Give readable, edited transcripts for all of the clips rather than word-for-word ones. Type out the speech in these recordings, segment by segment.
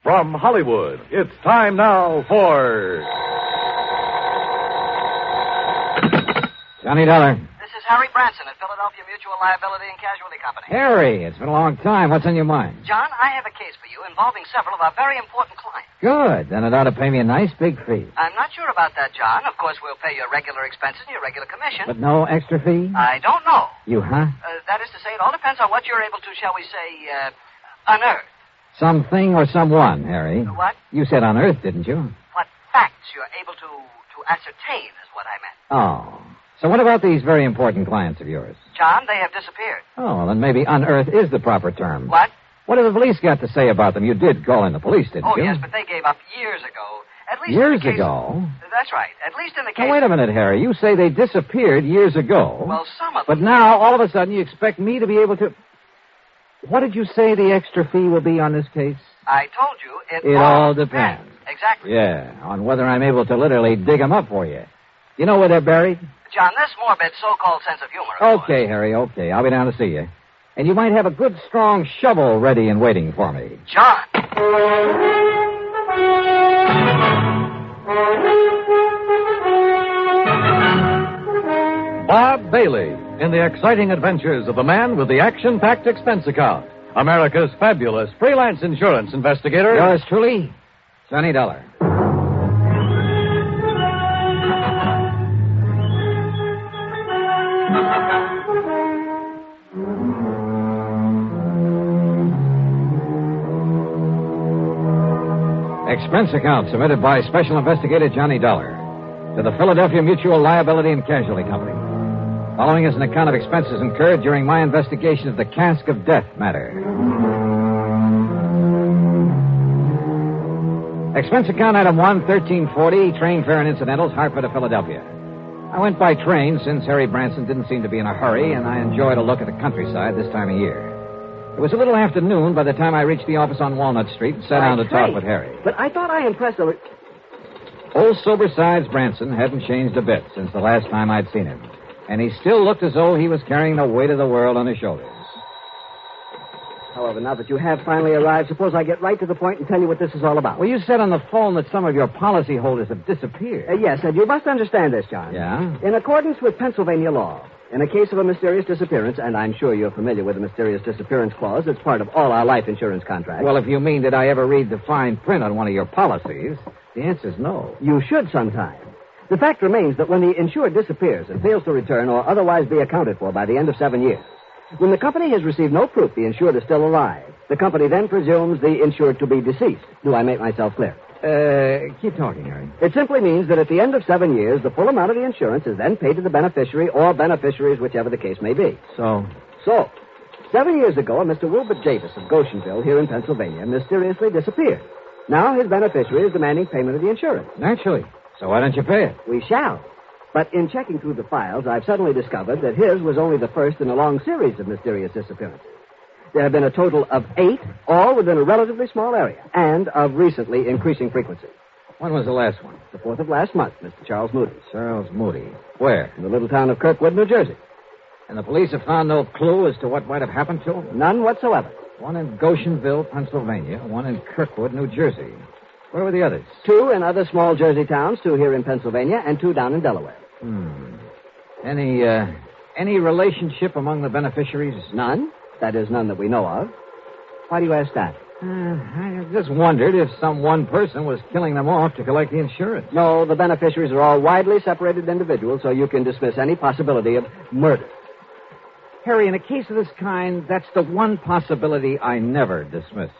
From Hollywood, it's time now for... Johnny Dollar. This is Harry Branson at Philadelphia Mutual Liability and Casualty Company. Harry, it's been a long time. What's on your mind? John, I have a case for you involving several of our very important clients. Good. Then it ought to pay me a nice big fee. I'm not sure about that, John. Of course, we'll pay your regular expenses and your regular commission. But no extra fee? I don't know. You, huh? That is to say, it all depends on what you're able to, shall we say, unearth. Something or someone, Harry. What? You said on Earth, didn't you? What facts you're able to ascertain is what I meant. Oh. So what about these very important clients of yours? John, they have disappeared. Oh, then maybe unearth is the proper term. What? What have the police got to say about them? You did call in the police, didn't you? Oh, yes, but they gave up years ago. At least years in the case... ago? That's right. At least in the case... Now, wait a minute, Harry. You say they disappeared years ago. Well, some of But them... now, all of a sudden, you expect me to be able to... What did you say the extra fee will be on this case? I told you It all depends. Exactly. Yeah, on whether I'm able to literally dig them up for you. You know where they're buried? John, this morbid so-called sense of humor... of Okay, yours. Harry, okay. I'll be down to see you. And you might have a good, strong shovel ready and waiting for me. John! Bob Bailey in the exciting adventures of the man with the action-packed expense account. America's fabulous freelance insurance investigator. Yours truly, Johnny Dollar. Expense account submitted by Special Investigator Johnny Dollar to the Philadelphia Mutual Liability and Casualty Company. Following is an account of expenses incurred during my investigation of the Cask of Death matter. Expense account item 1, 1340, train fare and incidentals, Hartford to Philadelphia. I went by train since Harry Branson didn't seem to be in a hurry, and I enjoyed a look at the countryside this time of year. It was a little after noon by the time I reached the office on Walnut Street and sat down to talk with Harry. But I thought I impressed a... Old sober-sides Branson hadn't changed a bit since the last time I'd seen him. And he still looked as though he was carrying the weight of the world on his shoulders. However, now that you have finally arrived, suppose I get right to the point and tell you what this is all about. Well, you said on the phone that some of your policyholders have disappeared. Yes, and you must understand this, John. Yeah? In accordance with Pennsylvania law, in a case of a mysterious disappearance, and I'm sure you're familiar with the mysterious disappearance clause, it's part of all our life insurance contracts. Well, if you mean did I ever read the fine print on one of your policies, the answer's no. You should sometime. The fact remains that when the insured disappears and fails to return or otherwise be accounted for by the end of 7 years, when the company has received no proof the insured is still alive, the company then presumes the insured to be deceased. Do I make myself clear? Keep talking, Harry. It simply means that at the end of 7 years, the full amount of the insurance is then paid to the beneficiary or beneficiaries, whichever the case may be. So, 7 years ago, a Mr. Wilbur Davis of Goshenville here in Pennsylvania mysteriously disappeared. Now his beneficiary is demanding payment of the insurance. naturally. So why don't you pay it? We shall. But in checking through the files, I've suddenly discovered that his was only the first in a long series of mysterious disappearances. There have been a total of 8, all within a relatively small area, and of recently increasing frequency. When was the last one? The 4th of last month, Mr. Charles Moody. Charles Moody. Where? In the little town of Kirkwood, New Jersey. And the police have found no clue as to what might have happened to him? None whatsoever. One in Goshenville, Pennsylvania. One in Kirkwood, New Jersey. Where were the others? 2 in other small Jersey towns, 2 here in Pennsylvania, and 2 down in Delaware. Any relationship among the beneficiaries? None. That is, none that we know of. Why do you ask that? I just wondered if some one person was killing them off to collect the insurance. No, the beneficiaries are all widely separated individuals, so you can dismiss any possibility of murder. Harry, in a case of this kind, that's the one possibility I never dismiss.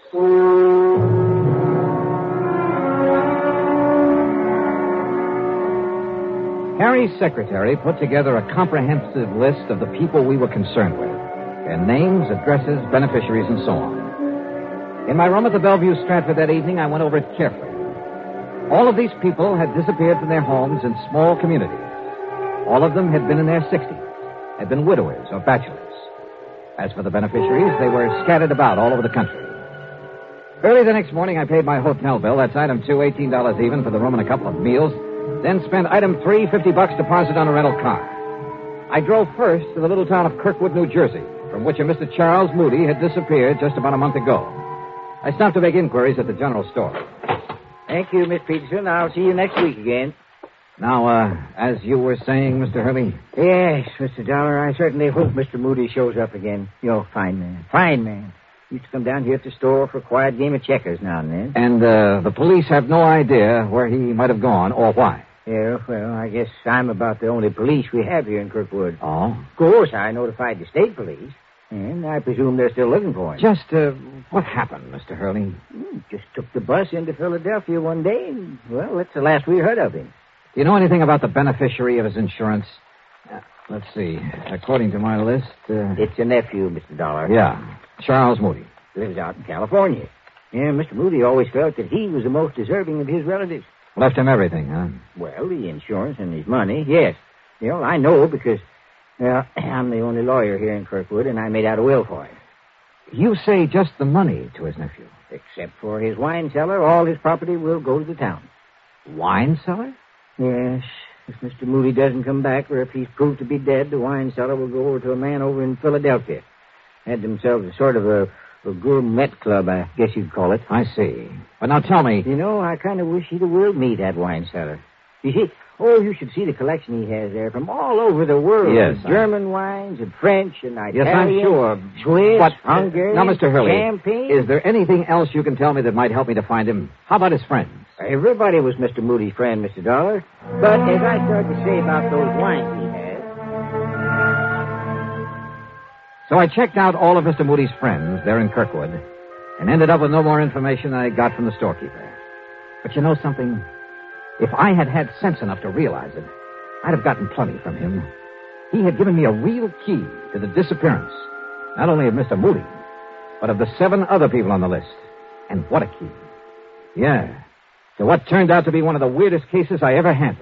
Harry's secretary put together a comprehensive list of the people we were concerned with. Their names, addresses, beneficiaries, and so on. In my room at the Bellevue Stratford that evening, I went over it carefully. All of these people had disappeared from their homes in small communities. All of them had been in their 60s, had been widowers or bachelors. As for the beneficiaries, they were scattered about all over the country. Early the next morning, I paid my hotel bill. That's item 2, $18 even for the room and a couple of meals. Then spent item 3, $50 deposit on a rental car. I drove first to the little town of Kirkwood, New Jersey, from which a Mr. Charles Moody had disappeared just about a month ago. I stopped to make inquiries at the general store. Thank you, Miss Peterson. I'll see you next week again. Now, as you were saying, Mr. Hurley? Yes, Mr. Dollar, I certainly hope Mr. Moody shows up again. You're a fine man. Fine man. Used to come down here at the store for a quiet game of checkers now and then. And the police have no idea where he might have gone or why? Yeah, well, I guess I'm about the only police we have here in Kirkwood. Oh? Of course, I notified the state police, and I presume they're still looking for him. Just, what happened, Mr. Hurley? Just took the bus into Philadelphia one day, and, well, that's the last we heard of him. Do you know anything about the beneficiary of his insurance? Let's see. According to my list... It's a nephew, Mr. Dollar. Yeah, Charles Moody. Lives out in California. Yeah, Mr. Moody always felt that he was the most deserving of his relatives. Left him everything, huh? Well, the insurance and his money, yes. You know, I know because, well, I'm the only lawyer here in Kirkwood, and I made out a will for him. You say just the money to his nephew? Except for his wine cellar, all his property will go to the town. Wine cellar? Yes. If Mr. Moody doesn't come back, or if he's proved to be dead, the wine cellar will go over to a man over in Philadelphia. Had themselves a sort of a gourmet club, I guess you'd call it. I see. But now tell me... You know, I kind of wish he'd have willed me that wine cellar. You see, you should see the collection he has there from all over the world. Yes. German wines and French and Italian. Yes, I'm sure. Swiss, but, Hungary, now, Mr. Hurley, champagne. Is there anything else you can tell me that might help me to find him? How about his friends? Everybody was Mr. Moody's friend, Mr. Dollar. But as I started to say about those wines he has... So I checked out all of Mr. Moody's friends there in Kirkwood and ended up with no more information than I got from the storekeeper. But you know something? If I had had sense enough to realize it, I'd have gotten plenty from him. He had given me a real key to the disappearance, not only of Mr. Moody, but of the 7 other people on the list. And what a key. Yeah, to what turned out to be one of the weirdest cases I ever handled.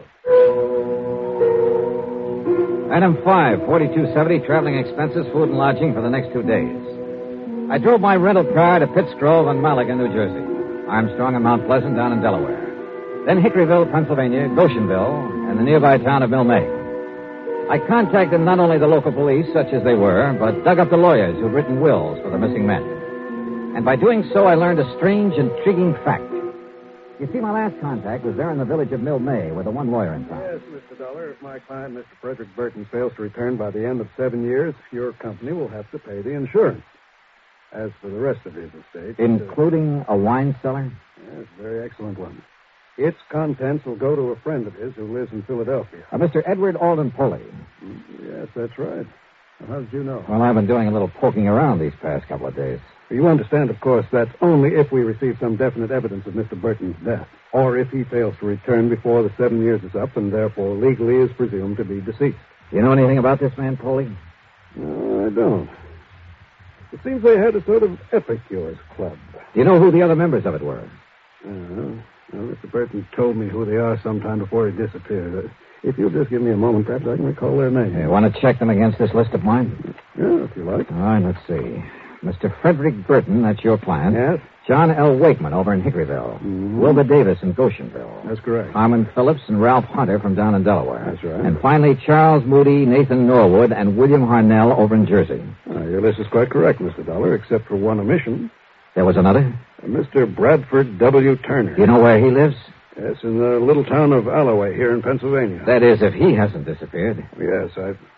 Item 5, $42.70, traveling expenses, food and lodging for the next 2 days. I drove my rental car to Pitts Grove and Malaga, New Jersey. Armstrong and Mount Pleasant down in Delaware. Then Hickoryville, Pennsylvania, Goshenville, and the nearby town of Milne. I contacted not only the local police, such as they were, but dug up the lawyers who'd written wills for the missing men. And by doing so, I learned a strange, intriguing fact. You see, my last contact was there in the village of Milne, with the one lawyer in town. Yes, Mr. Dollar. If my client, Mr. Frederick Burton, fails to return by the end of 7 years, your company will have to pay the insurance. As for the rest of his estate... Including a wine cellar? Yes, very excellent one. Its contents will go to a friend of his who lives in Philadelphia. Mr. Edward Alden Poley. Yes, that's right. Well, how did you know? Well, I've been doing a little poking around these past couple of days. You understand, of course, that's only if we receive some definite evidence of Mr. Burton's death, or if he fails to return before the 7 years is up and therefore legally is presumed to be deceased. Do you know anything about this man, Poley? No, I don't. It seems they had a sort of epicures club. Do you know who the other members of it were? Well, Mr. Burton told me who they are sometime before he disappeared. If you'll just give me a moment, perhaps I can recall their names. You want to check them against this list of mine? Yeah, if you like. All right, let's see. Mr. Frederick Burton, that's your client. Yes? John L. Wakeman over in Hickoryville. Mm-hmm. Wilbur Davis in Goshenville. That's correct. Harmon Phillips and Ralph Hunter from down in Delaware. That's right. And finally, Charles Moody, Nathan Norwood, and William Harnell over in Jersey. Your list is quite correct, Mr. Dollar, except for one omission. There was another? Mr. Bradford W. Turner. Do you know where he lives? Yes, in the little town of Alloway here in Pennsylvania. That is, if he hasn't disappeared. Yes,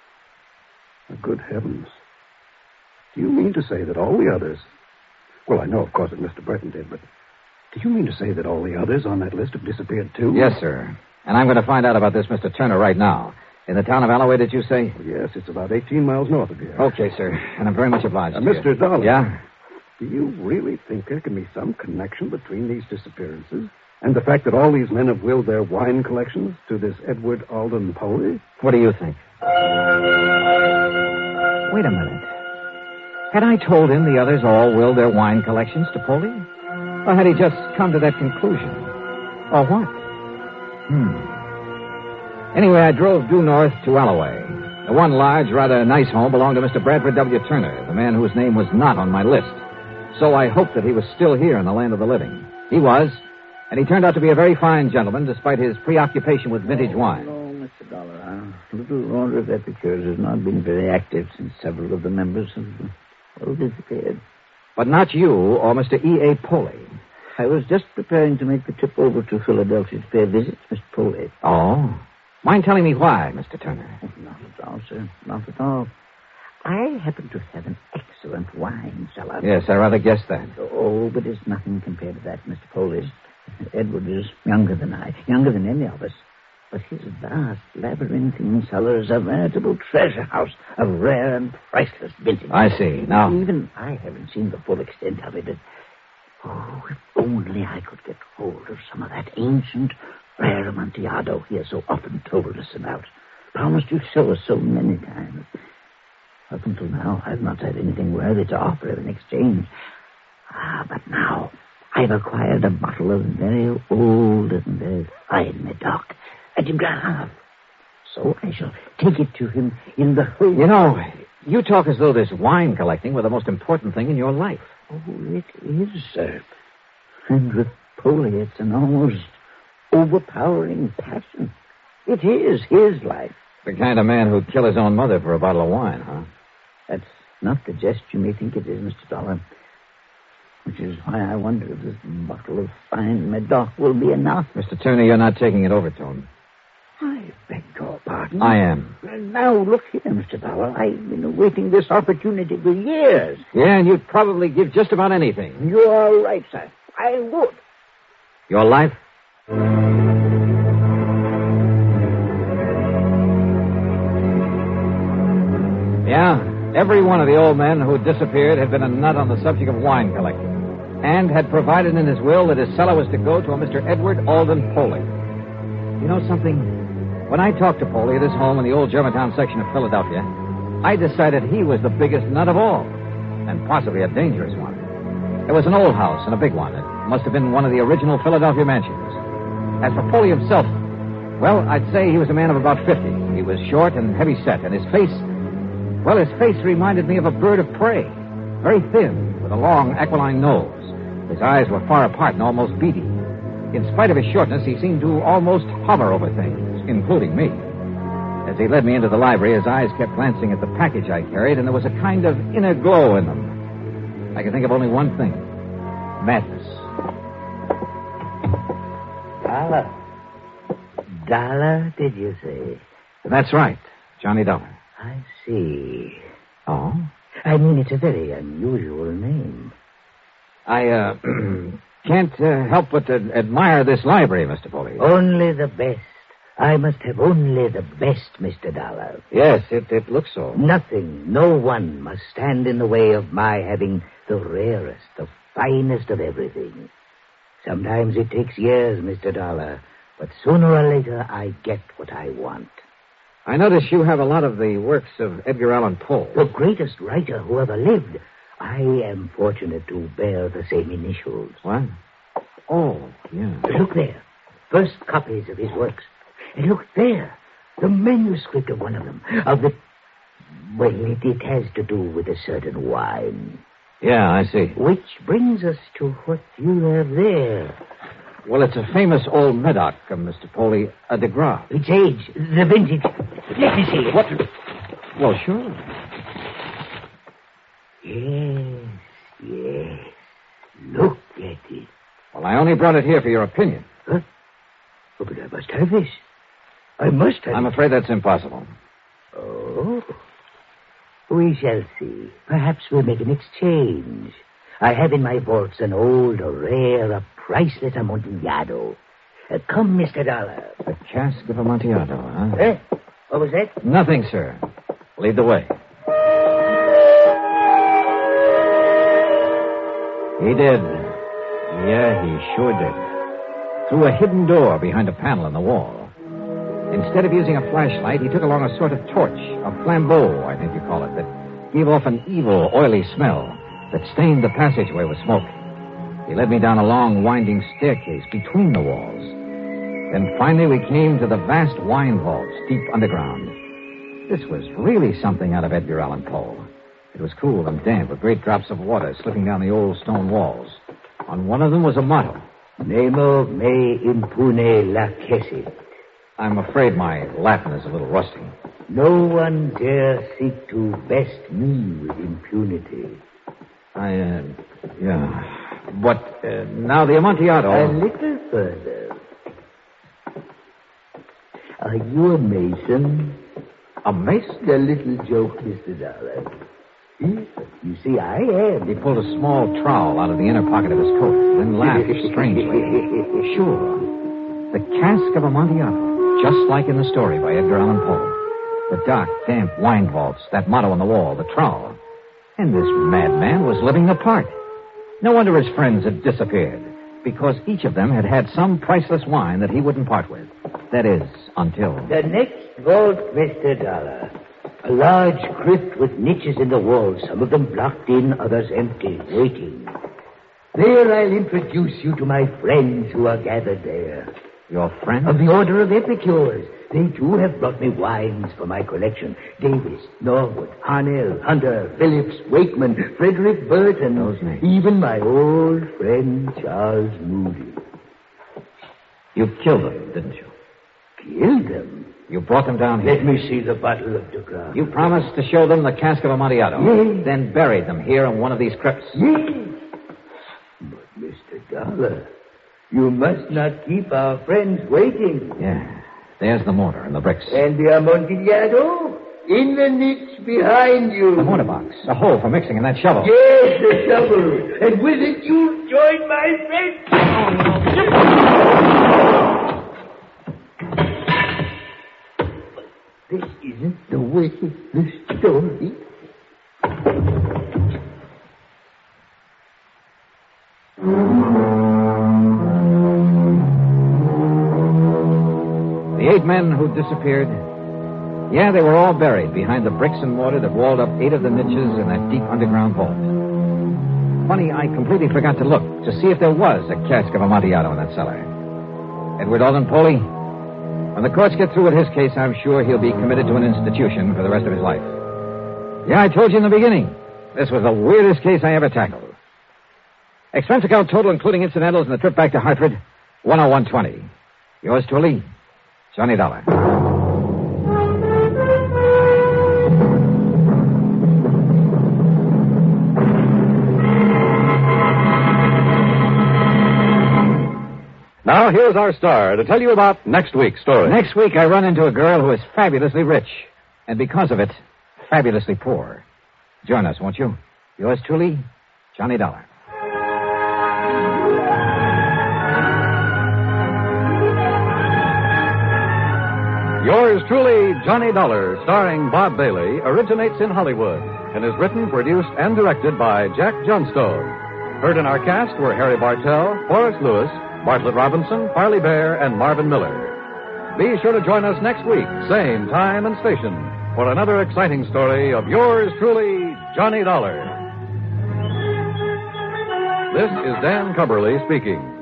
Good heavens. Do you mean to say that all the others... Well, I know, of course, that Mr. Burton did, but do you mean to say that all the others on that list have disappeared, too? Yes, sir. And I'm going to find out about this Mr. Turner right now. In the town of Alloway, did you say? Well, yes, it's about 18 miles north of here. Okay, sir. And I'm very much obliged to you. Mr. Dollar. Yeah? Do you really think there can be some connection between these disappearances and the fact that all these men have willed their wine collections to this Edward Alden Poley? What do you think? Wait a minute. Had I told him the others all willed their wine collections to Poley? Or had he just come to that conclusion? Or what? Anyway, I drove due north to Alloway. The one large, rather nice home belonged to Mr. Bradford W. Turner, the man whose name was not on my list. So I hoped that he was still here in the land of the living. He was, and he turned out to be a very fine gentleman, despite his preoccupation with vintage wine. Oh, Mr. Dollar, our little laundry of Epicures has not been very active since several of the members have disappeared. But not you or Mr. E.A. Poley. I was just preparing to make the trip over to Philadelphia to pay a visit to Mr. Poley. Oh? Mind telling me why, Mr. Turner? Not at all, sir. Not at all. I happen to have an excellent wine cellar. Yes, I rather guessed that. Oh, but it's nothing compared to that, Mr. Poley. Edward is younger than I, younger than any of us. But his vast, labyrinthine cellar is a veritable treasure house of rare and priceless vintage. I see. Now... Even I haven't seen the full extent of it. Oh, if only I could get hold of some of that ancient, rare Amontillado he has so often told us about. Promised to show us so many times. Up until now, I've not had anything worthy to offer in exchange. But now, I've acquired a bottle of very old and very fine Medoc, a de Grave. So I shall take it to him in the hope... You know, you talk as though this wine collecting were the most important thing in your life. Oh, it is, sir. And with Poley, it's an almost overpowering passion. It is his life. The kind of man who'd kill his own mother for a bottle of wine, huh? That's not the jest you may think it is, Mr. Dollar. Which is why I wonder if this bottle of fine Medoc will be enough. Mr. Turner, you're not taking it over, Tone. I beg your pardon. I am. Now, look here, Mr. Dollar. I've been awaiting this opportunity for years. Yeah, and you'd probably give just about anything. You're right, sir. I would. Your life? Yeah, every one of the old men who had disappeared had been a nut on the subject of wine collecting, and had provided in his will that his cellar was to go to a Mr. Edward Alden Poley. You know something? When I talked to Poley at his home in the old Germantown section of Philadelphia, I decided he was the biggest nut of all, and possibly a dangerous one. It was an old house and a big one. It must have been one of the original Philadelphia mansions. As for Poley himself, well, I'd say he was a man of about 50. He was short and heavy-set, and his face reminded me of a bird of prey. Very thin, with a long, aquiline nose. His eyes were far apart and almost beady. In spite of his shortness, he seemed to almost hover over things, including me. As he led me into the library, his eyes kept glancing at the package I carried, and there was a kind of inner glow in them. I could think of only one thing. Madness. Dollar, did you say? That's right. Johnny Dollar. I see. Oh? I mean, it's a very unusual name. I, can't help but admire this library, Mr. Poley. Only the best. I must have only the best, Mr. Dollar. Yes, it looks so. Nothing, no one must stand in the way of my having the rarest, the finest of everything. Sometimes it takes years, Mr. Dollar, but sooner or later I get what I want. I notice you have a lot of the works of Edgar Allan Poe. The greatest writer who ever lived. I am fortunate to bear the same initials. What? Oh, yeah. Look there. First copies of his works. And look there. The manuscript of one of them. Well, it has to do with a certain wine. Yeah, I see. Which brings us to what you have there. Well, it's a famous old Medoc, Mr. Poley, a de Grave. Its age, the vintage. Let me see. What? Well, sure. Yes. Look at it. Well, I only brought it here for your opinion. Huh? Oh, but I must have this. I must have I'm afraid that's impossible. Oh. We shall see. Perhaps we'll make an exchange. I have in my vaults an old, a rare, a priceless Amontillado. Come, Mr. Dollar. A cask of Amontillado, huh? What was that? Nothing, sir. Lead the way. He did. Yeah, he sure did. Through a hidden door behind a panel in the wall. Instead of using a flashlight, he took along a sort of torch, a flambeau, I think you call it, that gave off an evil, oily smell that stained the passageway with smoke. He led me down a long, winding staircase between the walls. Then finally we came to the vast wine vaults deep underground. This was really something out of Edgar Allan Poe. It was cool and damp with great drops of water slipping down the old stone walls. On one of them was a motto. Nemo me impune lacessit. I'm afraid my Latin is a little rusty. No one dare seek to best me with impunity. Yeah. But now the Amontillado. A little further. Are you a mason? A mason? A little joke, Mr. Dollar. You see, I am. He pulled a small trowel out of the inner pocket of his coat, then laughed strangely. Sure. The cask of Amontillado, just like in the story by Edgar Allan Poe. The dark, damp wine vaults, that motto on the wall, the trowel. And this madman was living the part. No wonder his friends had disappeared, because each of them had had some priceless wine that he wouldn't part with. That is, until... The next vault, Mr. Dollar. A large crypt with niches in the wall, some of them blocked in, others empty, waiting. There I'll introduce you to my friends who are gathered there. Your friends? Of the Order of Epicures. They, too, have brought me wines for my collection. Davis, Norwood, Harnell, Hunter, Phillips, Wakeman, Frederick Burton. Those names. Even my old friend Charles Moody. You killed them, didn't you? Killed them? You brought them down here. Let me see the bottle of De Grave. You promised to show them the cask of Amontillado. Yes. Then buried them here in one of these crypts. Yes. But, Mr. Dollar, you must not keep our friends waiting. Yeah. There's the mortar and the bricks. And the Amontillado? In the niche behind you. The mortar box. A hole for mixing in that shovel. Yes, the shovel. And with it, you'll join my friends. This isn't the way the story. The 8 men who disappeared, yeah, they were all buried behind the bricks and mortar that walled up 8 of the niches in that deep underground vault. Funny, I completely forgot to look to see if there was a cask of Amontillado in that cellar. Edward Alden Poley, when the courts get through with his case, I'm sure he'll be committed to an institution for the rest of his life. Yeah, I told you in the beginning, this was the weirdest case I ever tackled. Expense account total, including incidentals and the trip back to Hartford, $101.20. Yours truly, Johnny Dollar. Now, here's our star to tell you about next week's story. Next week, I run into a girl who is fabulously rich, and because of it, fabulously poor. Join us, won't you? Yours truly, Johnny Dollar. Yours truly, Johnny Dollar, starring Bob Bailey, originates in Hollywood and is written, produced, and directed by Jack Johnstone. Heard in our cast were Harry Bartell, Forrest Lewis, Bartlett Robinson, Farley Bear, and Marvin Miller. Be sure to join us next week, same time and station, for another exciting story of yours truly, Johnny Dollar. This is Dan Cubberly speaking.